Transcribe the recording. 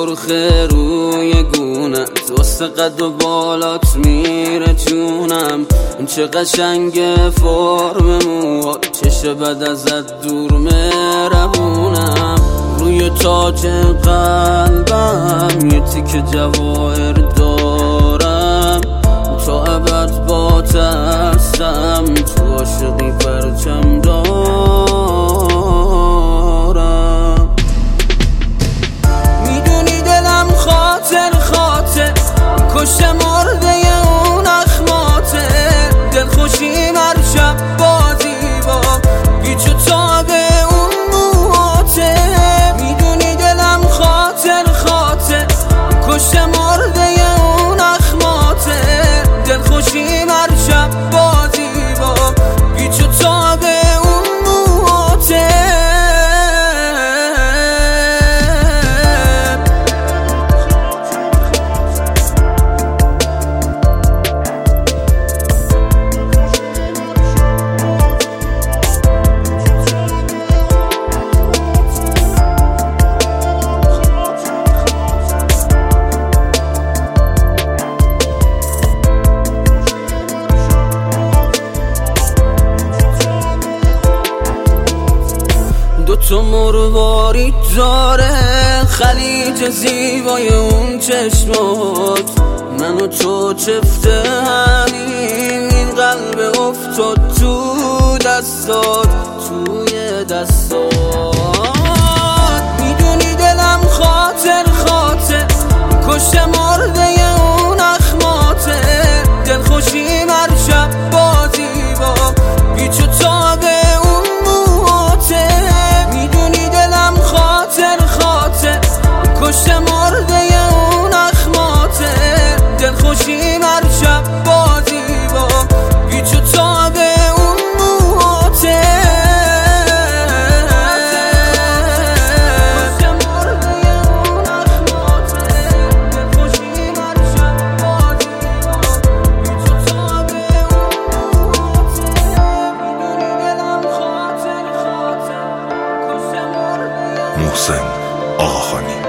سرخه روی گونت واسه قد و بالات میره جونم. چه قشنگ فرم موهات، چشه بد ازت دور مهربونم. روی تاج قلبم یه تیکه جواهر دارم، تا ابد بات هستم، تو عاشقی پرچم دارم. میدونی دلم خاطر کشته مرده اون اخماته. دلخوشیم هر شب بازی با گیج و تاب اون موهاته. میدونی دلم خاطر کشته مرده اون اخماته. دلخوشیم هر شب بازی با گیج و تاب اون موهاته. تو مروارید داره خلیج زیبای اون چشمات. من و تو چفته همین، این قلب افتاد تو دستات، توی دستات. میدونی دلم خاطر کشته مرده اون اخماته. دلخوشیم هر شب بازی با گیج و تاب اون موهاته. کشته مرده اون اخماته. دلخوشیم هر شب بازی با گیج و تاب اون موهاته. کشته مرده اون اخماته. دلخوشیم هر شب بازی با گیج و تاب اون موهاته. میدونی دلم خاطر کشته مرده. محسن آقاخانی.